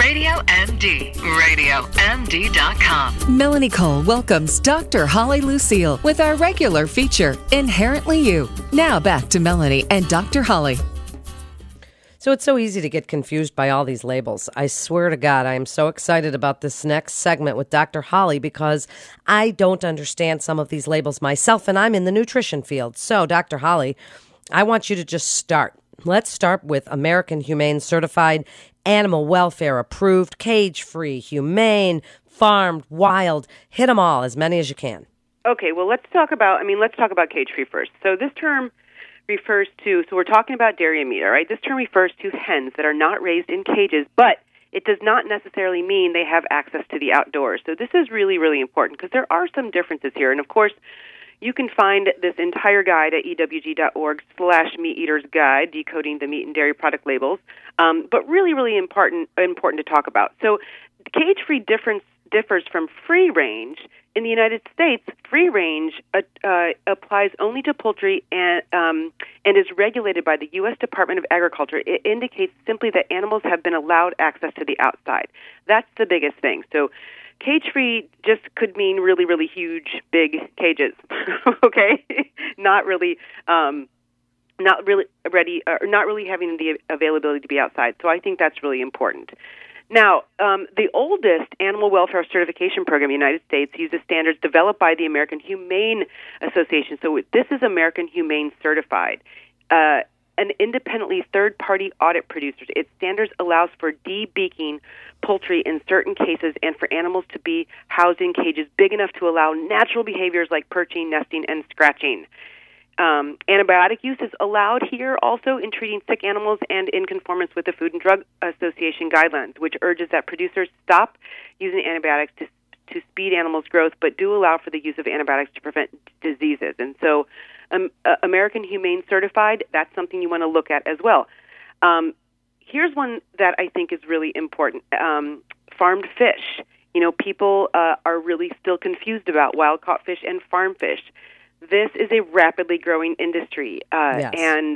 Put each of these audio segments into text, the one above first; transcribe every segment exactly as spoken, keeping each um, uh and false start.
Radio M D. radio M D dot com. Melanie Cole welcomes Doctor Holly Lucille with our regular feature, Inherently You. Now back to Melanie and Doctor Holly. So it's so easy to get confused by all these labels. I swear to God, I am so excited about this next segment with Doctor Holly because I don't understand some of these labels myself, and I'm in the nutrition field. So, Doctor Holly, I want you to just start. Let's start with American Humane Certified, Animal Welfare Approved, Cage-Free, Humane, Farmed, Wild. Hit them all, as many as you can. Okay, well, let's talk about, I mean, let's talk about cage-free first. So this term refers to, so we're talking about dairy and meat, all right? This term refers to hens that are not raised in cages, but it does not necessarily mean they have access to the outdoors. So this is really, really important because there are some differences here. And, of course, you can find this entire guide at ewg.org slash meat eaters guide, decoding the meat and dairy product labels. Um, but really, really important important to talk about. So cage-free difference differs from free-range. In the United States, free-range uh, uh, applies only to poultry and um, and is regulated by the U S Department of Agriculture. It indicates simply that animals have been allowed access to the outside. That's the biggest thing. So cage-free just could mean really, really huge, big cages, okay? Not really, um, not really ready, or not really having the availability to be outside. So I think that's really important. Now, um, the oldest animal welfare certification program in the United States uses standards developed by the American Humane Association. So this is American Humane Certified. Uh, an independently third-party audit producer. Its standards allows for debeaking poultry in certain cases and for animals to be housed in cages big enough to allow natural behaviors like perching, nesting, and scratching. Um, antibiotic use is allowed here also in treating sick animals and in conformance with the Food and Drug Association guidelines, which urges that producers stop using antibiotics to to speed animals' growth, but do allow for the use of antibiotics to prevent diseases. And so um, uh, American Humane Certified, that's something you want to look at as well. Um, here's one that I think is really important. Um, farmed fish. You know, people uh, are really still confused about wild-caught fish and farm fish. This is a rapidly growing industry, uh, yes. and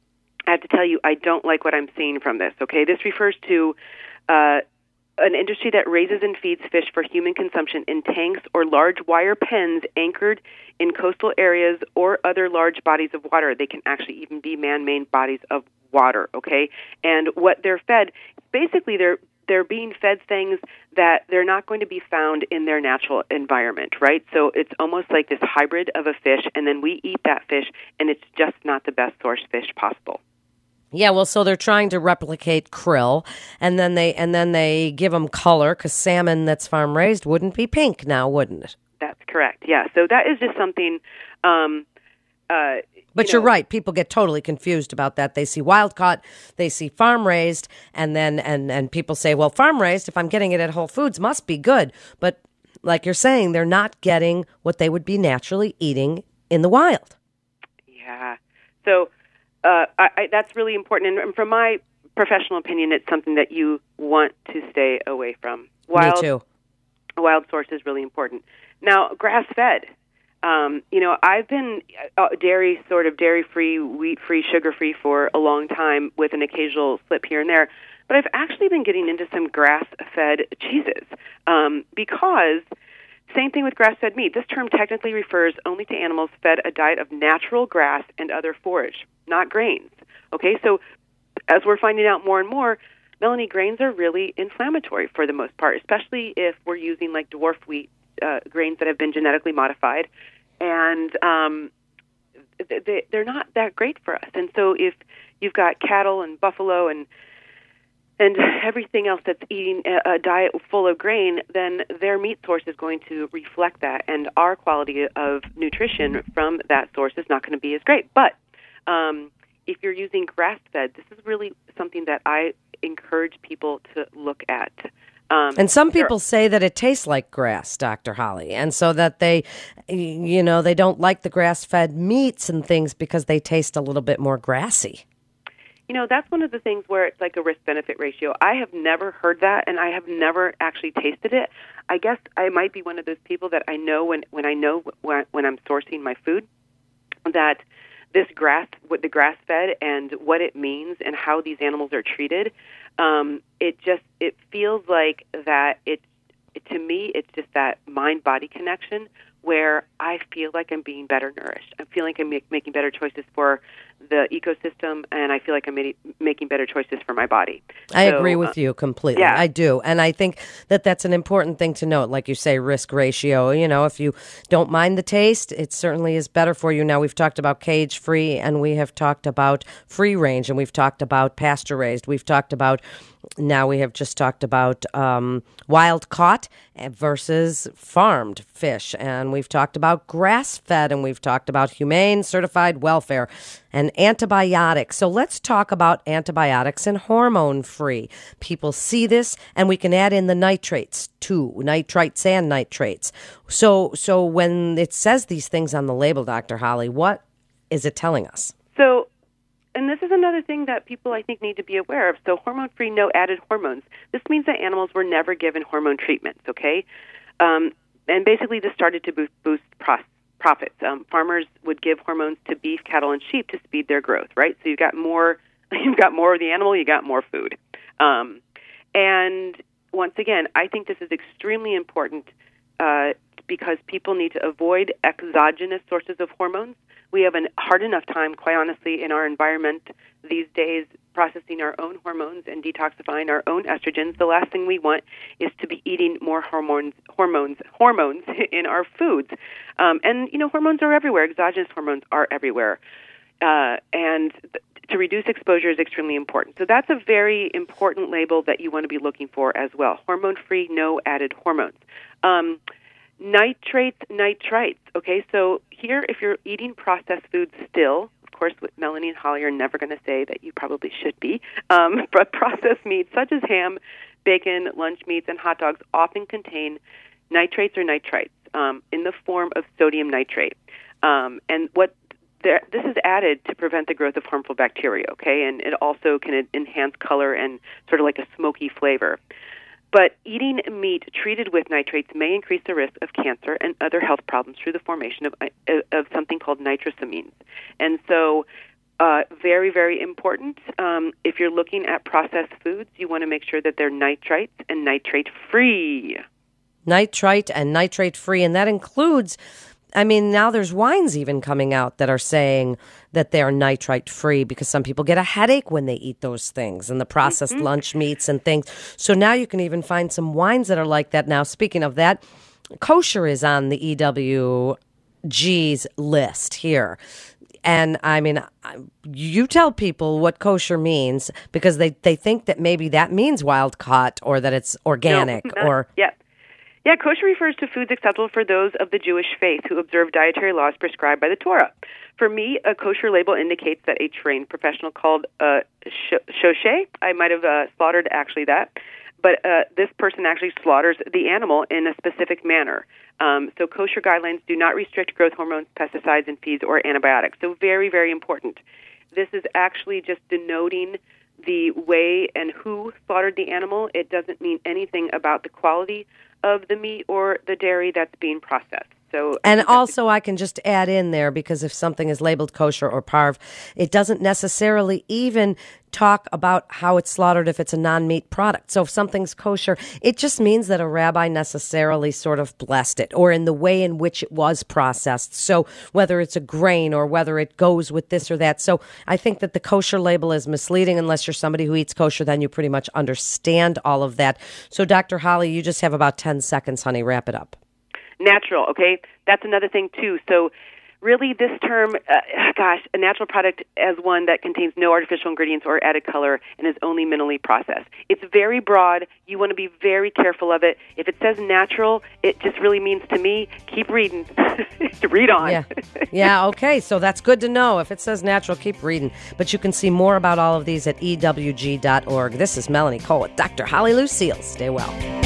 I have to tell you, I don't like what I'm seeing from this, okay? This refers to uh, an industry that raises and feeds fish for human consumption in tanks or large wire pens anchored in coastal areas or other large bodies of water. They can actually even be man-made bodies of water, okay? And what they're fed, basically they're they're being fed things that they're not going to be found in their natural environment, right? So it's almost like this hybrid of a fish, and then we eat that fish, and it's just not the best source fish possible. Yeah, well, so they're trying to replicate krill, and then they and then they give them color because salmon that's farm raised wouldn't be pink now, wouldn't it? That's correct. Yeah. So that is just something. Um, uh, But you you're know, right. People get totally confused about that. They see wild caught, they see farm raised, and then and and people say, well, farm raised, if I'm getting it at Whole Foods, must be good. But like you're saying, they're not getting what they would be naturally eating in the wild. Yeah. So. Uh, I, I, that's really important, and from my professional opinion, it's something that you want to stay away from. Wild, Me too. Wild source is really important. Now, grass-fed. Um, you know, I've been uh, dairy, sort of dairy-free, wheat-free, sugar-free for a long time with an occasional slip here and there, but I've actually been getting into some grass-fed cheeses um, because... Same thing with grass-fed meat. This term technically refers only to animals fed a diet of natural grass and other forage, not grains. Okay, so as we're finding out more and more, Melanie, grains are really inflammatory for the most part, especially if we're using like dwarf wheat uh, grains that have been genetically modified, and um, they, they're not that great for us. And so if you've got cattle and buffalo and and everything else that's eating a diet full of grain, then their meat source is going to reflect that, and our quality of nutrition from that source is not going to be as great. But um, if you're using grass-fed, this is really something that I encourage people to look at. Um, and some people say that it tastes like grass, Doctor Holly, and so that they, you know, they don't like the grass-fed meats and things because they taste a little bit more grassy. You know, that's one of the things where it's like a risk-benefit ratio. I have never heard that, and I have never actually tasted it. I guess I might be one of those people that I know when, when I know when, when I'm sourcing my food that this grass, what the grass-fed and what it means and how these animals are treated, um, it just it feels feels like that it, it to me, it's just that mind-body connection where I feel like I'm being better nourished. I feel like I'm make, making better choices for the ecosystem, and I feel like I'm ma- making better choices for my body. I so, agree with uh, you completely. yeah. I do. And I think that that's an important thing to note. Like you say, risk ratio. You know, if you don't mind the taste, it certainly is better for you. Now, we've talked about cage-free, and we have talked about free-range, and we've talked about pasture-raised. We've talked about Now we have just talked about um, wild-caught versus farmed fish, and we've talked about grass-fed, and we've talked about humane certified welfare and antibiotics. So let's talk about antibiotics and hormone-free. People see this, and we can add in the nitrates too, nitrites and nitrates. So, so when it says these things on the label, Doctor Holly, what is it telling us? So. And this is another thing that people, I think, need to be aware of. So hormone-free, no added hormones. This means that animals were never given hormone treatments, okay? Um, and basically this started to boost, boost pros- profits. Um, farmers would give hormones to beef, cattle, and sheep to speed their growth, right? So you've got more, you've got more of the animal, you got more food. Um, and once again, I think this is extremely important uh, because people need to avoid exogenous sources of hormones. We have a hard enough time, quite honestly, in our environment these days processing our own hormones and detoxifying our own estrogens. The last thing we want is to be eating more hormones, hormones, hormones in our foods. Um, and, you know, hormones are everywhere. Exogenous hormones are everywhere. Uh, and th- to reduce exposure is extremely important. So that's a very important label that you want to be looking for as well. Hormone-free, no added hormones. Um Nitrates, nitrites. Okay, so here, if you're eating processed foods still, of course, with Melanie and Holly are never going to say that you probably should be, um, but processed meats such as ham, bacon, lunch meats, and hot dogs often contain nitrates or nitrites um, in the form of sodium nitrate. Um, and what there, this is added to prevent the growth of harmful bacteria, okay, and it also can enhance color and sort of like a smoky flavor. But eating meat treated with nitrates may increase the risk of cancer and other health problems through the formation of of something called nitrosamines. And so uh, very, very important, um, if you're looking at processed foods, you want to make sure that they're nitrites and nitrate-free. Nitrite and nitrate-free, and that includes... I mean, now there's wines even coming out that are saying that they're nitrite-free because some people get a headache when they eat those things and the processed mm-hmm. lunch meats and things. So now you can even find some wines that are like that. Now, speaking of that, kosher is on the E W G's list here. And, I mean, you tell people what kosher means because they, they think that maybe that means wild-caught or that it's organic. No, not, or yeah. Yeah, kosher refers to foods acceptable for those of the Jewish faith who observe dietary laws prescribed by the Torah. For me, a kosher label indicates that a trained professional called uh, shoshe, I might have uh, slaughtered actually that, but uh, this person actually slaughters the animal in a specific manner. Um, so kosher guidelines do not restrict growth hormones, pesticides, and feeds or antibiotics. So very, very important. This is actually just denoting the way and who slaughtered the animal. It doesn't mean anything about the quality of the meat or the dairy that's being processed. So, and also I can just add in there, because if something is labeled kosher or parv, it doesn't necessarily even talk about how it's slaughtered if it's a non-meat product. So if something's kosher, it just means that a rabbi necessarily sort of blessed it, or in the way in which it was processed. So whether it's a grain or whether it goes with this or that. So I think that the kosher label is misleading unless you're somebody who eats kosher, then you pretty much understand all of that. So Doctor Holly, you just have about ten seconds, honey. Wrap it up. Natural, okay? That's another thing, too. So really this term, uh, gosh, a natural product as one that contains no artificial ingredients or added color and is only minimally processed. It's very broad. You want to be very careful of it. If it says natural, it just really means to me, keep reading. Read on. Yeah. yeah, okay. So that's good to know. If it says natural, keep reading. But you can see more about all of these at E W G dot org. This is Melanie Cole with Doctor Holly Lucille. Stay well.